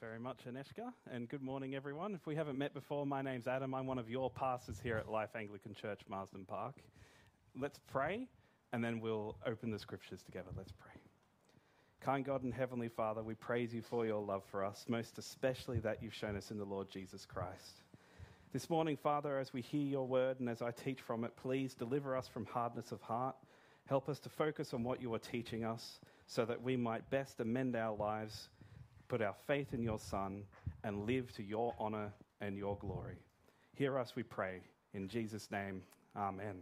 very much, Aneshka, and good morning, everyone. If we haven't met before, my name's Adam. I'm one of your pastors here at Life Anglican Church, Marsden Park. Let's pray, and then we'll open the scriptures together. Let's pray. Kind God and Heavenly Father, we praise you for your love for us, most especially that you've shown us in the Lord Jesus Christ. This morning, Father, as we hear your word and as I teach from it, please deliver us from hardness of heart. Help us to focus on what you are teaching us so that we might best amend our lives, put our faith in your Son, and live to your honor and your glory. Hear us, we pray. In Jesus' name, amen.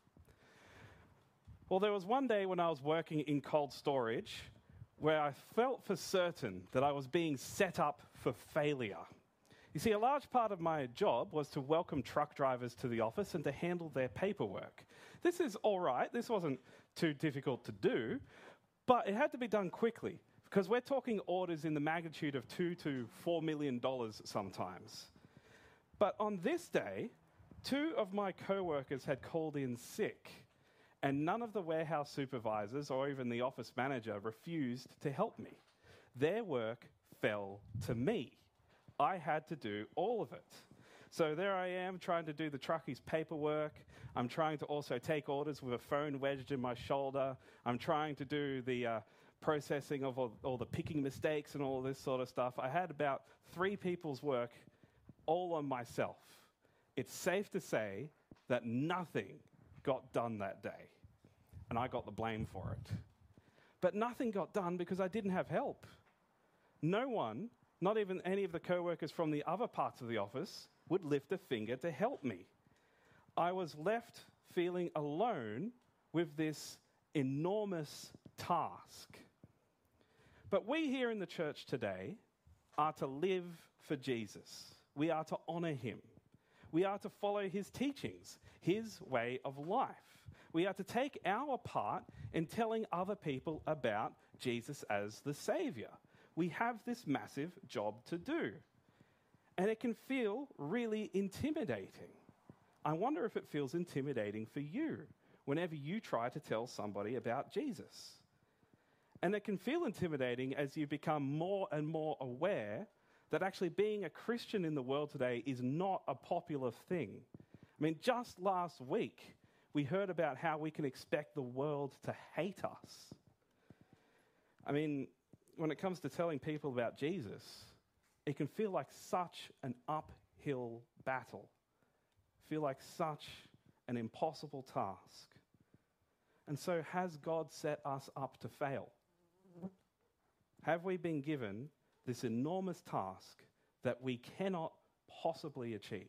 Well, there was one day when I was working in cold storage where I felt for certain that I was being set up for failure. You see, a large part of my job was to welcome truck drivers to the office and to handle their paperwork. This is all right. This wasn't too difficult to do, but it had to be done quickly because we're talking orders in the magnitude of $2 to $4 million sometimes. But on this day, two of my co-workers had called in sick, and none of the warehouse supervisors or even the office manager refused to help me. Their work fell to me. I had to do all of it. So there I am trying to do the truckie's paperwork. I'm trying to also take orders with a phone wedged in my shoulder. I'm trying to do the processing of all the picking mistakes and all this sort of stuff. I had about 3 people's work all on myself. It's safe to say that nothing got done that day, and I got the blame for it. But nothing got done because I didn't have help. No one, not even any of the co-workers from the other parts of the office, would lift a finger to help me. I was left feeling alone with this enormous task. But we here in the church today are to live for Jesus. We are to honor him. We are to follow his teachings, his way of life. We are to take our part in telling other people about Jesus as the Savior. We have this massive job to do. And it can feel really intimidating. I wonder if it feels intimidating for you whenever you try to tell somebody about Jesus. And it can feel intimidating as you become more and more aware that actually being a Christian in the world today is not a popular thing. I mean, just last week, we heard about how we can expect the world to hate us. I mean, when it comes to telling people about Jesus, it can feel like such an uphill battle, feel like such an impossible task. And so has God set us up to fail? Have we been given this enormous task that we cannot possibly achieve?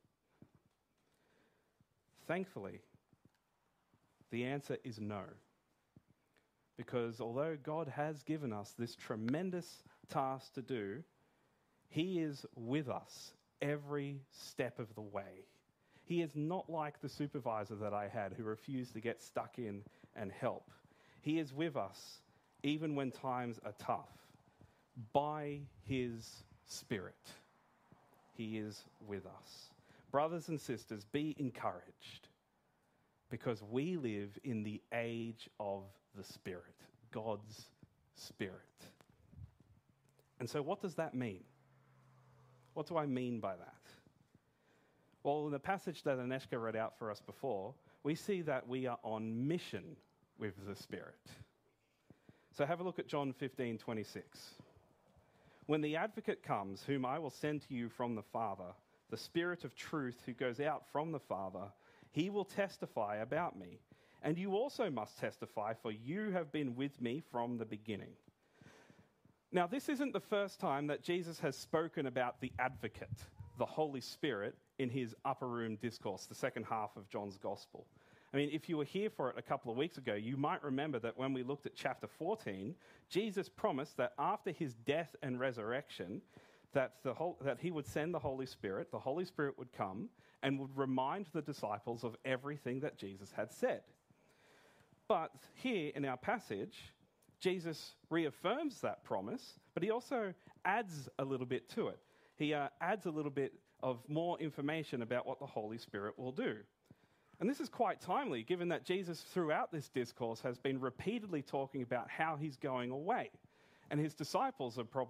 Thankfully, the answer is no. Because although God has given us this tremendous task to do, he is with us every step of the way. He is not like the supervisor that I had who refused to get stuck in and help. He is with us even when times are tough. By his Spirit, he is with us. Brothers and sisters, be encouraged because we live in the age of the Spirit, God's Spirit. And so what does that mean? What do I mean by that? Well, in the passage that Aneshka read out for us before, we see that we are on mission with the Spirit. So have a look at John 15:26. When the advocate comes, whom I will send to you from the Father, the Spirit of truth who goes out from the Father, he will testify about me. And you also must testify, for you have been with me from the beginning. Now, this isn't the first time that Jesus has spoken about the advocate, the Holy Spirit, in his upper room discourse, the second half of John's Gospel. I mean, if you were here for it a couple of weeks ago, you might remember that when we looked at chapter 14, Jesus promised that after his death and resurrection, that he would send the Holy Spirit would come and would remind the disciples of everything that Jesus had said. But here in our passage, Jesus reaffirms that promise, but he also adds a little bit to it. He adds a little bit of more information about what the Holy Spirit will do. And this is quite timely, given that Jesus, throughout this discourse, has been repeatedly talking about how he's going away. And his disciples are probably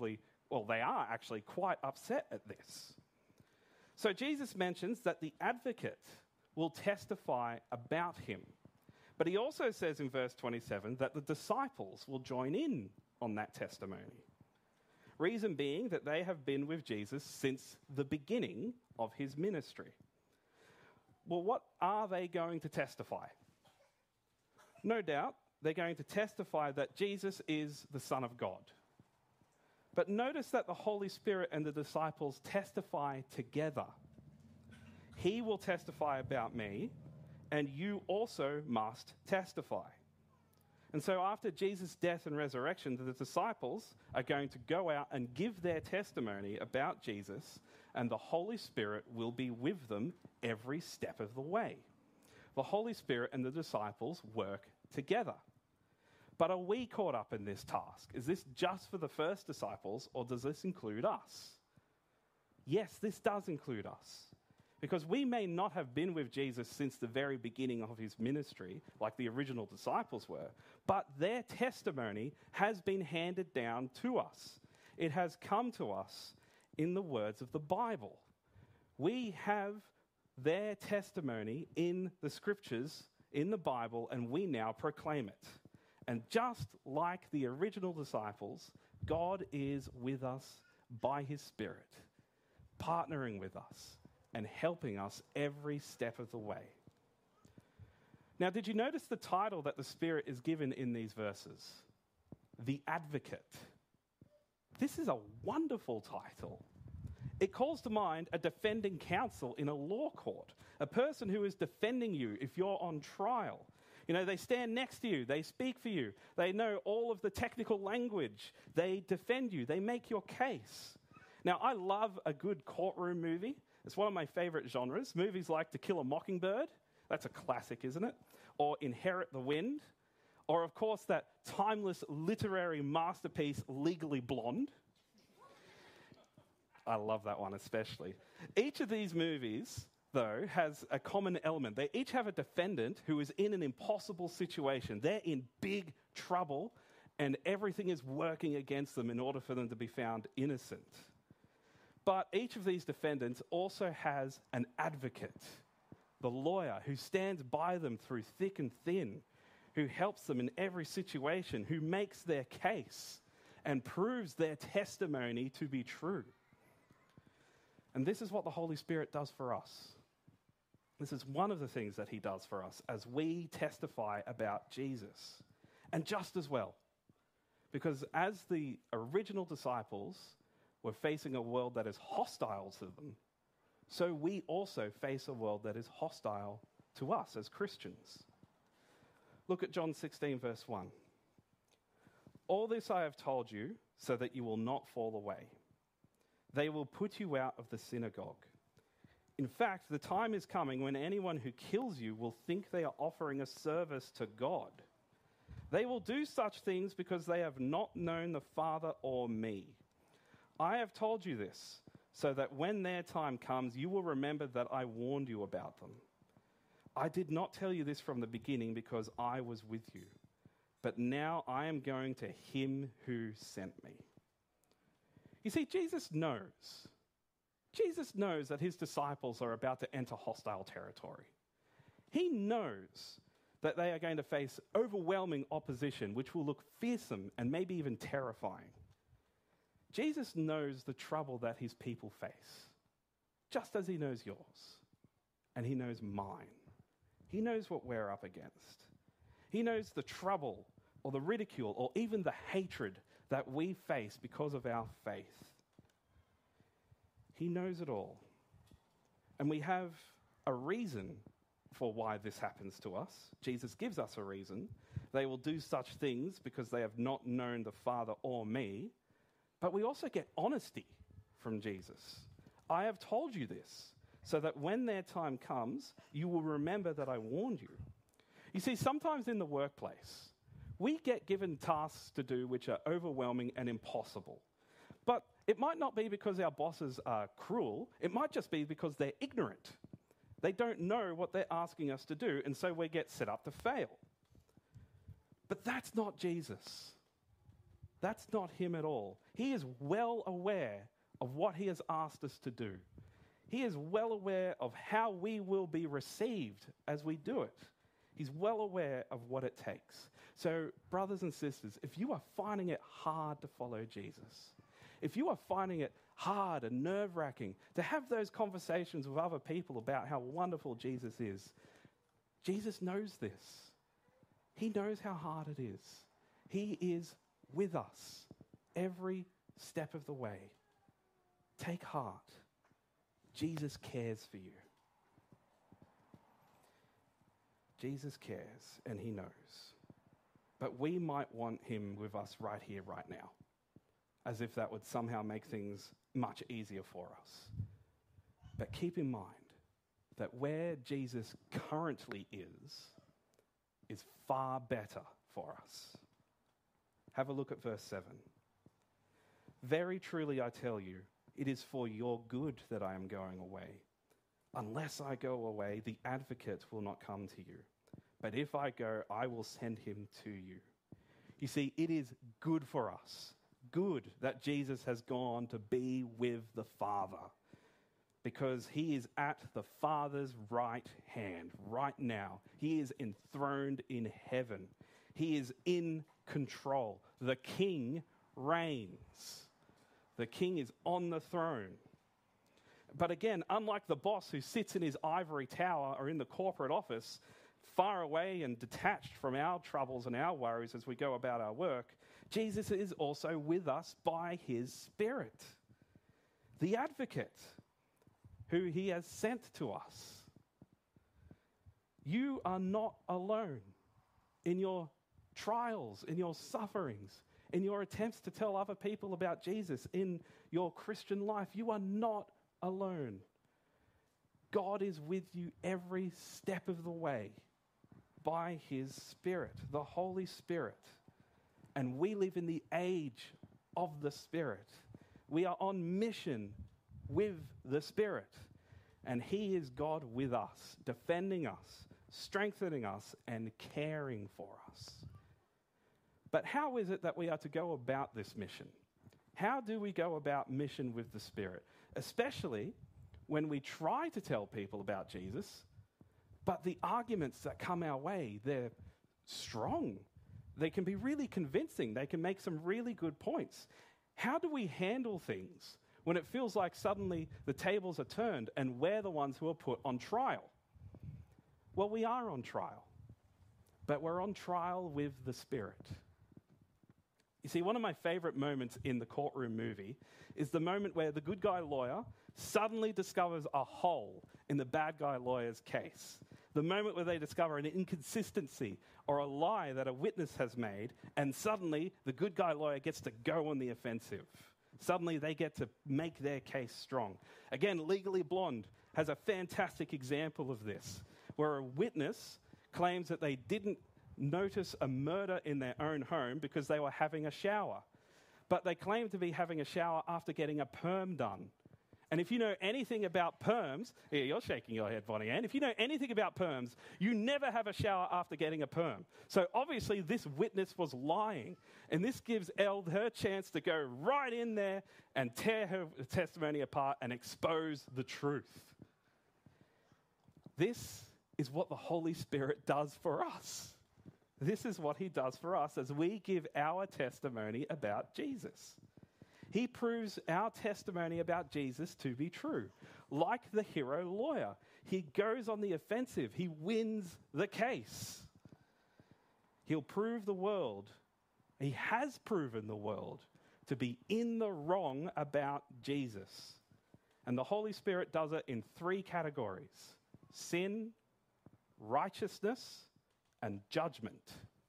Well, they are actually quite upset at this. So Jesus mentions that the advocate will testify about him. But he also says in verse 27 that the disciples will join in on that testimony. Reason being that they have been with Jesus since the beginning of his ministry. Well, what are they going to testify? No doubt, they're going to testify that Jesus is the Son of God. But notice that the Holy Spirit and the disciples testify together. He will testify about me, and you also must testify. And so after Jesus' death and resurrection, the disciples are going to go out and give their testimony about Jesus, and the Holy Spirit will be with them every step of the way. The Holy Spirit and the disciples work together. But are we caught up in this task? Is this just for the first disciples, or does this include us? Yes, this does include us. Because we may not have been with Jesus since the very beginning of his ministry, like the original disciples were, but their testimony has been handed down to us. It has come to us in the words of the Bible. We have their testimony in the scriptures, in the Bible, and we now proclaim it. And just like the original disciples, God is with us by his Spirit, partnering with us and helping us every step of the way. Now, did you notice the title that the Spirit is given in these verses? The Advocate. This is a wonderful title. It calls to mind a defending counsel in a law court, a person who is defending you if you're on trial. You know, they stand next to you, they speak for you, they know all of the technical language, they defend you, they make your case. Now, I love a good courtroom movie. It's one of my favorite genres. Movies like To Kill a Mockingbird, that's a classic, isn't it? Or Inherit the Wind, or of course that timeless literary masterpiece, Legally Blonde. I love that one especially. Each of these movies, though, has a common element. They each have a defendant who is in an impossible situation. They're in big trouble, and everything is working against them in order for them to be found innocent. But each of these defendants also has an advocate, the lawyer who stands by them through thick and thin, who helps them in every situation, who makes their case and proves their testimony to be true. And this is what the Holy Spirit does for us. This is one of the things that he does for us as we testify about Jesus. And just as well, because as the original disciples were facing a world that is hostile to them, so we also face a world that is hostile to us as Christians. Look at John 16, verse 1. All this I have told you so that you will not fall away. They will put you out of the synagogue. In fact, the time is coming when anyone who kills you will think they are offering a service to God. They will do such things because they have not known the Father or me. I have told you this, so that when their time comes, you will remember that I warned you about them. I did not tell you this from the beginning because I was with you, but now I am going to him who sent me. You see, Jesus knows that his disciples are about to enter hostile territory. He knows that they are going to face overwhelming opposition, which will look fearsome and maybe even terrifying. Jesus knows the trouble that his people face, just as he knows yours, and he knows mine. He knows what we're up against. He knows the trouble or the ridicule or even the hatred that we face because of our faith. He knows it all. And we have a reason for why this happens to us. Jesus gives us a reason. They will do such things because they have not known the Father or me. But we also get honesty from Jesus. I have told you this, so that when their time comes, you will remember that I warned you. You see, sometimes in the workplace, we get given tasks to do which are overwhelming and impossible. But it might not be because our bosses are cruel. It might just be because they're ignorant. They don't know what they're asking us to do, and so we get set up to fail. But that's not Jesus. That's not him at all. He is well aware of what he has asked us to do. He is well aware of how we will be received as we do it. He's well aware of what it takes. So, brothers and sisters, if you are finding it hard to follow Jesus, if you are finding it hard and nerve-wracking to have those conversations with other people about how wonderful Jesus is, Jesus knows this. He knows how hard it is. He is with us every step of the way. Take heart. Jesus cares for you. Jesus cares and he knows. But we might want him with us right here, right now, as if that would somehow make things much easier for us. But keep in mind that where Jesus currently is far better for us. Have a look at verse 7. Very truly I tell you, it is for your good that I am going away. Unless I go away, the advocate will not come to you. But if I go, I will send him to you. You see, it is good for us, good that Jesus has gone to be with the Father, because he is at the Father's right hand right now. He is enthroned in heaven. He is in control. The King reigns. The King is on the throne. But again, unlike the boss who sits in his ivory tower or in the corporate office, far away and detached from our troubles and our worries as we go about our work, Jesus is also with us by his Spirit, the advocate who he has sent to us. You are not alone in your trials, in your sufferings, in your attempts to tell other people about Jesus in your Christian life. You are not alone. God is with you every step of the way by his Spirit, the Holy Spirit. And we live in the age of the Spirit. We are on mission with the Spirit. And he is God with us, defending us, strengthening us, and caring for us. But how is it that we are to go about this mission? How do we go about mission with the Spirit? Especially when we try to tell people about Jesus, but the arguments that come our way, they're strong. They can be really convincing. They can make some really good points. How do we handle things when it feels like suddenly the tables are turned and we're the ones who are put on trial? Well, we are on trial, but we're on trial with the Spirit. You see, one of my favorite moments in the courtroom movie is the moment where the good guy lawyer suddenly discovers a hole in the bad guy lawyer's case. The moment where they discover an inconsistency or a lie that a witness has made, and suddenly the good guy lawyer gets to go on the offensive. Suddenly they get to make their case strong. Again, Legally Blonde has a fantastic example of this, where a witness claims that they didn't notice a murder in their own home because they were having a shower. But they claim to be having a shower after getting a perm done. And if you know anything about perms, yeah, you're shaking your head, Bonnie Ann. If you know anything about perms, you never have a shower after getting a perm. So obviously this witness was lying. And this gives Elle her chance to go right in there and tear her testimony apart and expose the truth. This is what the Holy Spirit does for us. This is what he does for us as we give our testimony about Jesus. He proves our testimony about Jesus to be true. Like the hero lawyer, he goes on the offensive. He wins the case. He'll prove the world, he has proven the world, to be in the wrong about Jesus. And the Holy Spirit does it in 3 categories: sin, righteousness, and judgment.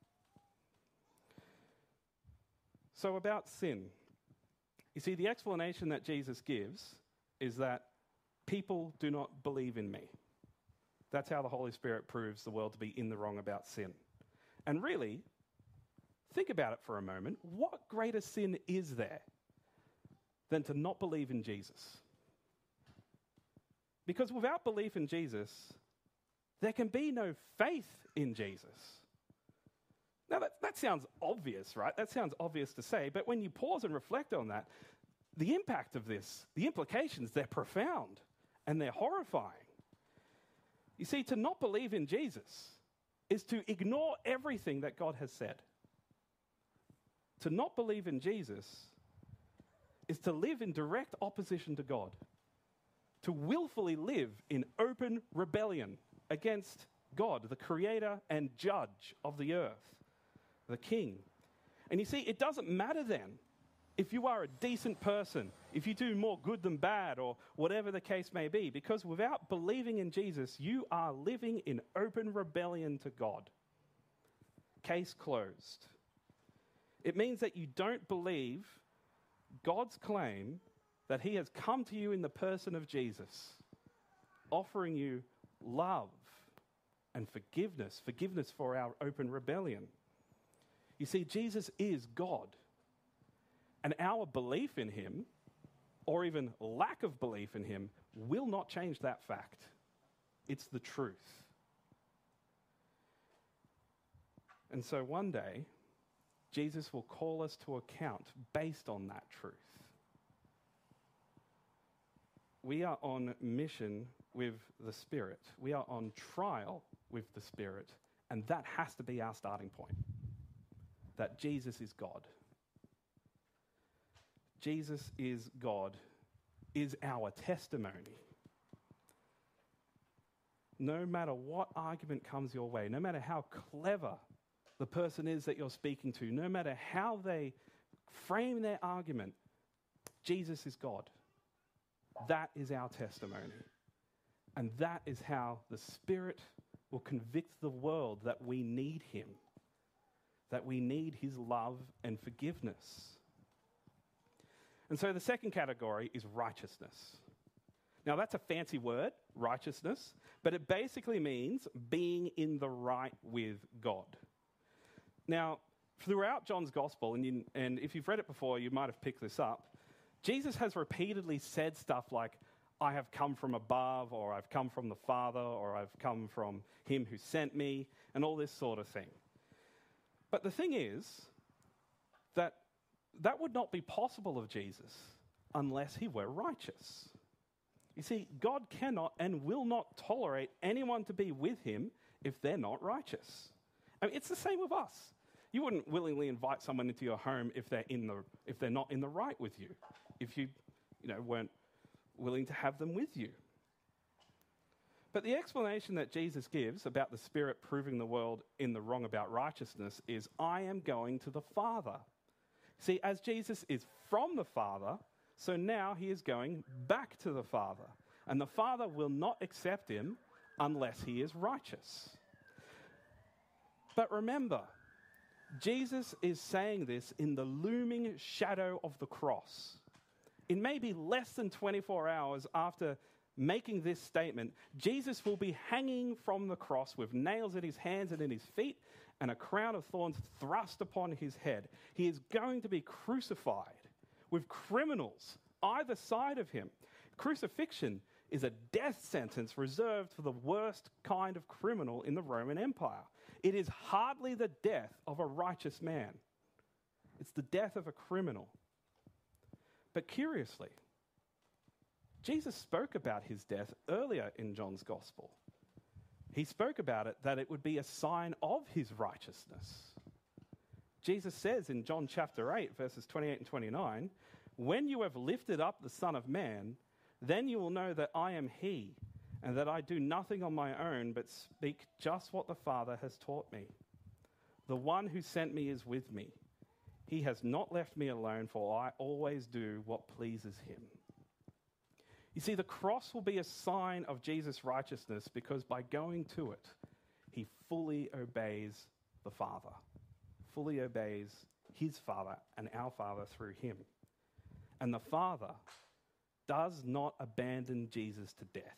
So about sin. You see, the explanation that Jesus gives is that people do not believe in me. That's how the Holy Spirit proves the world to be in the wrong about sin. And really, think about it for a moment. What greater sin is there than to not believe in Jesus? Because without belief in Jesus, there can be no faith in Jesus. Now, that sounds obvious, right? That sounds obvious to say, but when you pause and reflect on that, the impact of this, the implications, they're profound and they're horrifying. You see, to not believe in Jesus is to ignore everything that God has said. To not believe in Jesus is to live in direct opposition to God, to willfully live in open rebellion against God, the creator and judge of the earth, the king. And you see, it doesn't matter then if you are a decent person, if you do more good than bad, or whatever the case may be, because without believing in Jesus, you are living in open rebellion to God. Case closed. It means that you don't believe God's claim that he has come to you in the person of Jesus, offering you love and forgiveness for our open rebellion. You see, Jesus is God. And our belief in him, or even lack of belief in him, will not change that fact. It's the truth. And so one day, Jesus will call us to account based on that truth. We are on mission with the Spirit. We are on trial with the Spirit. And that has to be our starting point. That Jesus is God. Jesus is God is our testimony. No matter what argument comes your way, no matter how clever the person is that you're speaking to, no matter how they frame their argument, Jesus is God. That is our testimony. And that is how the Spirit will convict the world that we need him, that we need his love and forgiveness. And so the second category is righteousness. Now that's a fancy word, righteousness, but it basically means being in the right with God. Now, throughout John's gospel, and if you've read it before, you might have picked this up, Jesus has repeatedly said stuff like, I have come from above, or I've come from the Father, or I've come from him who sent me, and all this sort of thing. But the thing is that would not be possible of Jesus unless he were righteous. You see, God cannot and will not tolerate anyone to be with him if they're not righteous. I mean, it's the same with us. You wouldn't willingly invite someone into your home if they're not in the right with you, if you weren't willing to have them with you. But the explanation that Jesus gives about the Spirit proving the world in the wrong about righteousness is, I am going to the Father. See, as Jesus is from the Father, so now he is going back to the Father. And the Father will not accept him unless he is righteous. But remember, Jesus is saying this in the looming shadow of the cross. In maybe less than 24 hours after making this statement, Jesus will be hanging from the cross with nails in his hands and in his feet and a crown of thorns thrust upon his head. He is going to be crucified with criminals either side of him. Crucifixion is a death sentence reserved for the worst kind of criminal in the Roman Empire. It is hardly the death of a righteous man. It's the death of a criminal. But curiously, Jesus spoke about his death earlier in John's Gospel. He spoke about it that it would be a sign of his righteousness. Jesus says in John chapter 8, verses 28 and 29, when you have lifted up the Son of Man, then you will know that I am he, and that I do nothing on my own, but speak just what the Father has taught me. The one who sent me is with me. He has not left me alone, for I always do what pleases him. You see, the cross will be a sign of Jesus' righteousness because by going to it, he fully obeys the Father, fully obeys his Father and our Father through him. And the Father does not abandon Jesus to death.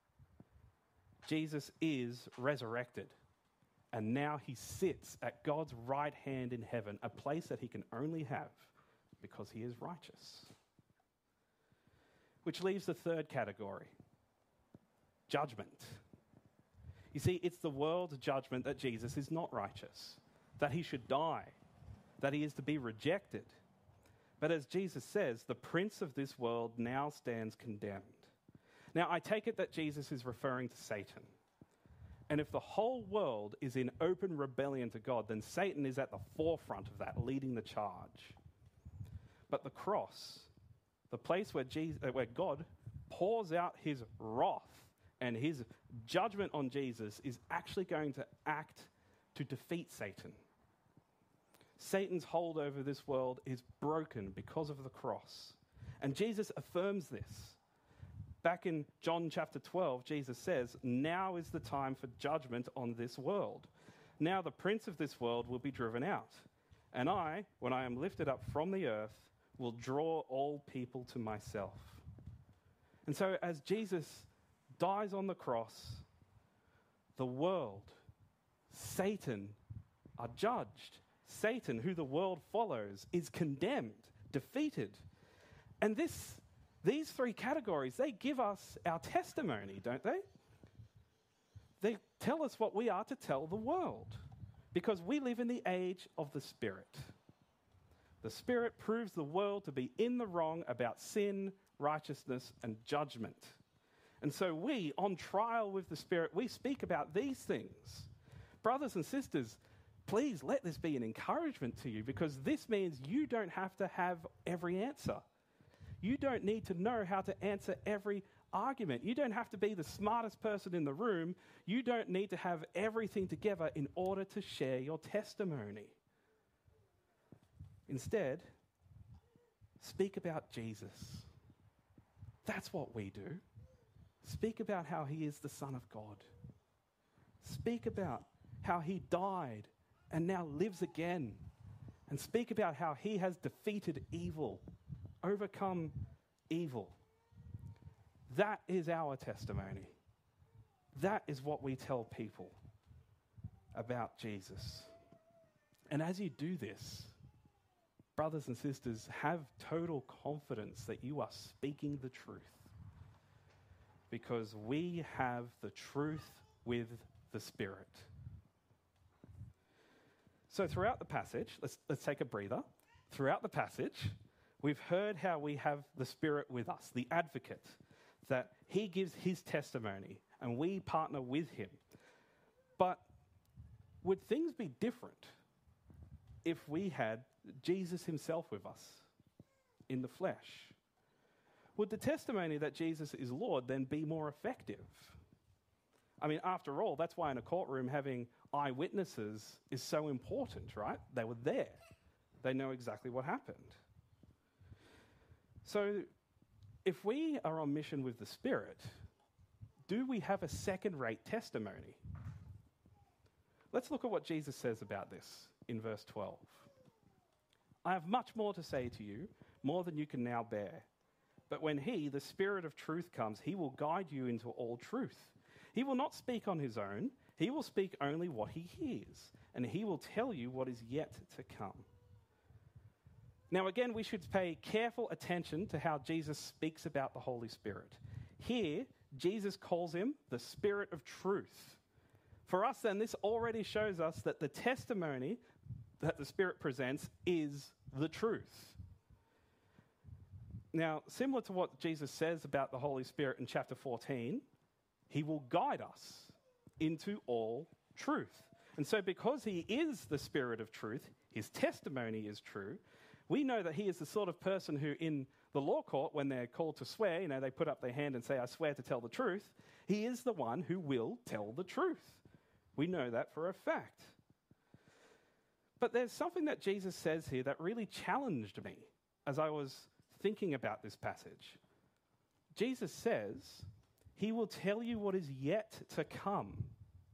Jesus is resurrected, and now he sits at God's right hand in heaven, a place that he can only have because he is righteous. Which leaves the third category, judgment. You see, it's the world's judgment that Jesus is not righteous. that he should die, that he is to be rejected. But as Jesus says, the prince of this world now stands condemned. Now, I take it that Jesus is referring to Satan. And if the whole world is in open rebellion to God, then Satan is at the forefront of that, leading the charge. But the cross, the place where God pours out his wrath and his judgment on Jesus, is actually going to act to defeat Satan. Satan's hold over this world is broken because of the cross. And Jesus affirms this. Back in John chapter 12, Jesus says, "Now is the time for judgment on this world. Now the prince of this world will be driven out. And I, when I am lifted up from the earth, will draw all people to myself." And so as Jesus dies on the cross, the world, Satan, are judged. Satan, who the world follows, is condemned, defeated. And these three categories, they give us our testimony, don't they? They tell us what we are to tell the world, because we live in the age of the Spirit. The Spirit proves the world to be in the wrong about sin, righteousness, and judgment. And so we, on trial with the Spirit, we speak about these things. Brothers and sisters, please let this be an encouragement to you, because this means you don't have to have every answer. You don't need to know how to answer every argument. You don't have to be the smartest person in the room. You don't need to have everything together in order to share your testimony. Instead, speak about Jesus. That's what we do. Speak about how he is the Son of God. Speak about how he died and now lives again. And speak about how he has defeated evil, overcome evil. That is our testimony. That is what we tell people about Jesus. And as you do this, brothers and sisters, have total confidence that you are speaking the truth, because we have the truth with the Spirit. So throughout the passage, let's take a breather. Throughout the passage, we've heard how we have the Spirit with us, the advocate, that he gives his testimony and we partner with him. But would things be different if we had Jesus himself with us in the flesh? Would the testimony that Jesus is Lord then be more effective? I mean, after all, that's why in a courtroom having eyewitnesses is so important, right? They were there. They know exactly what happened. So if we are on mission with the Spirit, do we have a second-rate testimony? Let's look at what Jesus says about this in verse 12. "I have much more to say to you, more than you can now bear. But when he, the Spirit of truth, comes, he will guide you into all truth. He will not speak on his own. He will speak only what he hears, and he will tell you what is yet to come." Now again, we should pay careful attention to how Jesus speaks about the Holy Spirit. Here, Jesus calls him the Spirit of truth. For us then, this already shows us that the testimony that the Spirit presents is the truth. Now, similar to what Jesus says about the Holy Spirit in chapter 14, he will guide us into all truth. And so because he is the Spirit of truth, his testimony is true, we know that he is the sort of person who in the law court, when they're called to swear, they put up their hand and say, "I swear to tell the truth." He is the one who will tell the truth. We know that for a fact. But there's something that Jesus says here that really challenged me as I was thinking about this passage. Jesus says, he will tell you what is yet to come.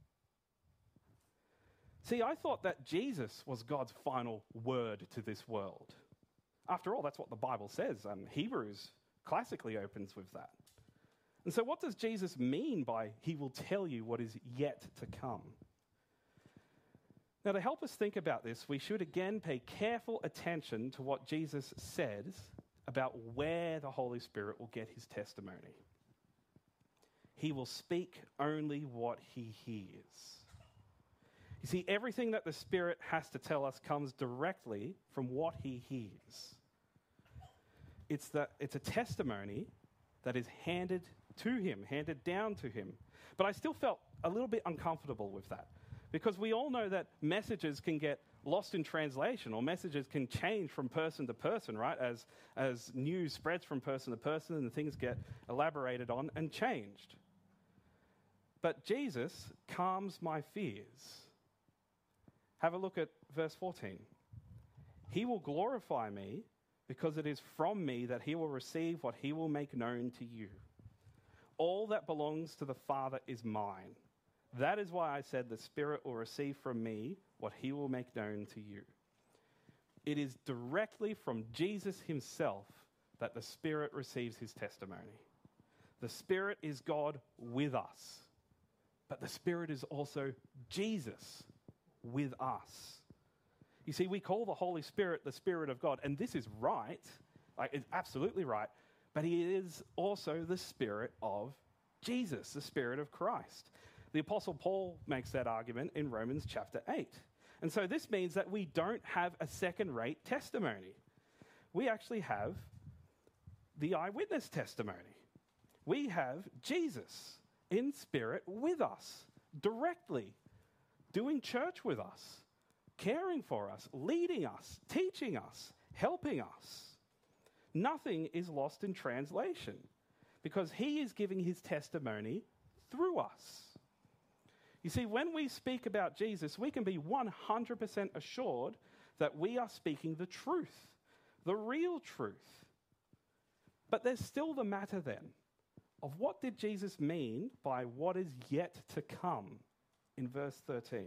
See, I thought that Jesus was God's final word to this world. After all, that's what the Bible says. Hebrews classically opens with that. And so what does Jesus mean by he will tell you what is yet to come? Now, to help us think about this, we should again pay careful attention to what Jesus says about where the Holy Spirit will get his testimony. He will speak only what he hears. You see, everything that the Spirit has to tell us comes directly from what he hears. It's a testimony that is handed to him, handed down to him. But I still felt a little bit uncomfortable with that, because we all know that messages can get lost in translation, or messages can change from person to person, right? As news spreads from person to person and things get elaborated on and changed. But Jesus calms my fears. Have a look at verse 14. He will glorify me, because it is from me that he will receive what he will make known to you. All that belongs to the Father is mine. That is why I said the Spirit will receive from me what he will make known to you. It is directly from Jesus himself that the Spirit receives his testimony. The Spirit is God with us, but the Spirit is also Jesus with us. You see, we call the Holy Spirit the Spirit of God, and this is right, like it's absolutely right, but he is also the Spirit of Jesus, the Spirit of Christ. The Apostle Paul makes that argument in Romans chapter 8. And so this means that we don't have a second-rate testimony. We actually have the eyewitness testimony. We have Jesus in spirit with us, directly, doing church with us, caring for us, leading us, teaching us, helping us. Nothing is lost in translation, because he is giving his testimony through us. You see, when we speak about Jesus, we can be 100% assured that we are speaking the truth, the real truth. But there's still the matter then of what did Jesus mean by what is yet to come in verse 13.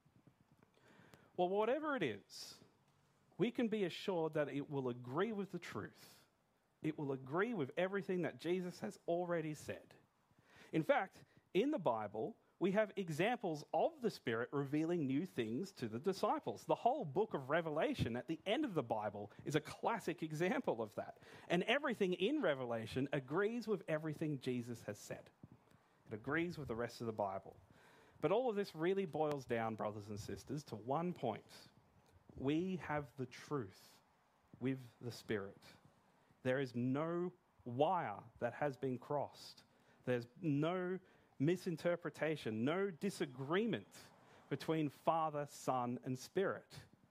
Well, whatever it is, we can be assured that it will agree with the truth. It will agree with everything that Jesus has already said. In fact, in the Bible, we have examples of the Spirit revealing new things to the disciples. The whole book of Revelation at the end of the Bible is a classic example of that. And everything in Revelation agrees with everything Jesus has said. It agrees with the rest of the Bible. But all of this really boils down, brothers and sisters, to one point. We have the truth with the Spirit. There is no wire that has been crossed. There's no misinterpretation, no disagreement between Father, Son, and Spirit.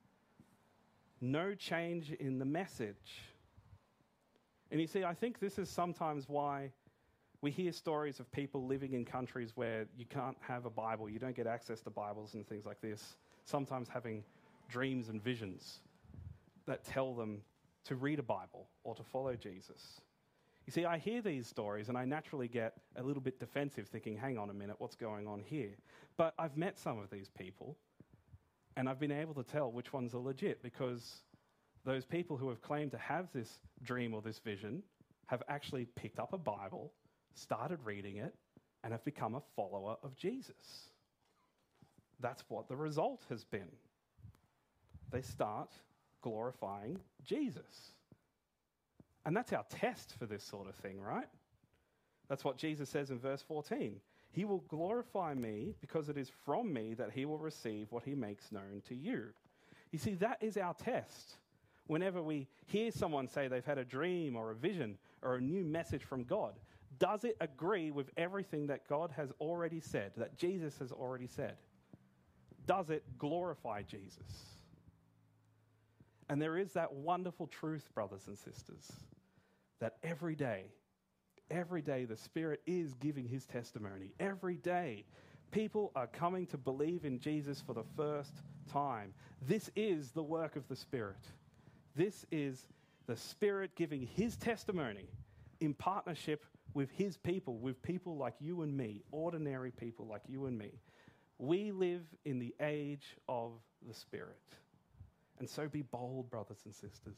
No change in the message. And you see, I think this is sometimes why we hear stories of people living in countries where you can't have a Bible, you don't get access to Bibles and things like this, sometimes having dreams and visions that tell them to read a Bible or to follow Jesus. You see, I hear these stories and I naturally get a little bit defensive, thinking, hang on a minute, what's going on here? But I've met some of these people and I've been able to tell which ones are legit, because those people who have claimed to have this dream or this vision have actually picked up a Bible, started reading it, and have become a follower of Jesus. That's what the result has been. They start glorifying Jesus. And that's our test for this sort of thing, right? That's what Jesus says in verse 14. He will glorify me because it is from me that he will receive what he makes known to you. You see, that is our test. Whenever we hear someone say they've had a dream or a vision or a new message from God, does it agree with everything that God has already said, that Jesus has already said? Does it glorify Jesus? And there is that wonderful truth, brothers and sisters, that every day the Spirit is giving his testimony. Every day, people are coming to believe in Jesus for the first time. This is the work of the Spirit. This is the Spirit giving his testimony in partnership with his people, with people like you and me, ordinary people like you and me. We live in the age of the Spirit. And so be bold, brothers and sisters.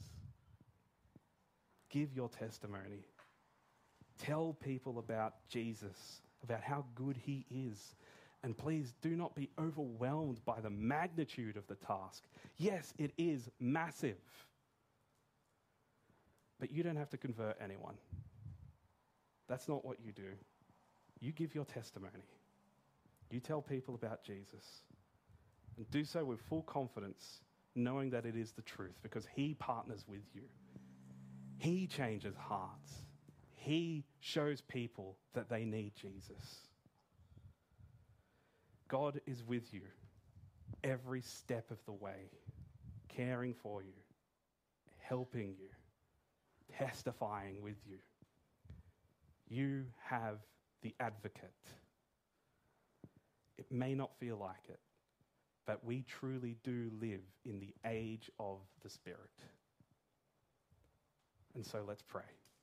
Give your testimony. Tell people about Jesus, about how good he is. And please do not be overwhelmed by the magnitude of the task. Yes, it is massive. But you don't have to convert anyone. That's not what you do. You give your testimony. You tell people about Jesus. And do so with full confidence, knowing that it is the truth, because he partners with you. He changes hearts. He shows people that they need Jesus. God is with you every step of the way, caring for you, helping you, testifying with you. You have the advocate. It may not feel like it, but we truly do live in the age of the Spirit. And so let's pray.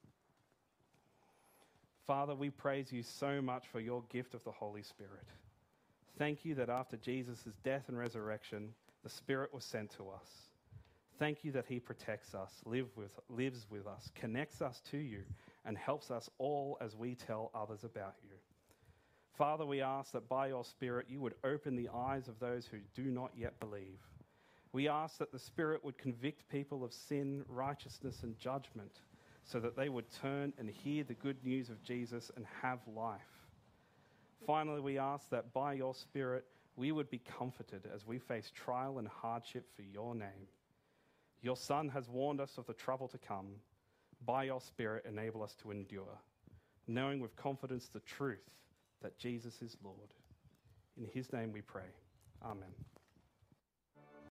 Father, we praise you so much for your gift of the Holy Spirit. Thank you that after Jesus' death and resurrection, the Spirit was sent to us. Thank you that he protects us, lives with us, connects us to you, and helps us all as we tell others about you. Father, we ask that by your Spirit you would open the eyes of those who do not yet believe. We ask that the Spirit would convict people of sin, righteousness, and judgment, so that they would turn and hear the good news of Jesus and have life. Finally, we ask that by your Spirit we would be comforted as we face trial and hardship for your name. Your Son has warned us of the trouble to come. By your Spirit, enable us to endure, knowing with confidence the truth that Jesus is Lord. In his name we pray. Amen.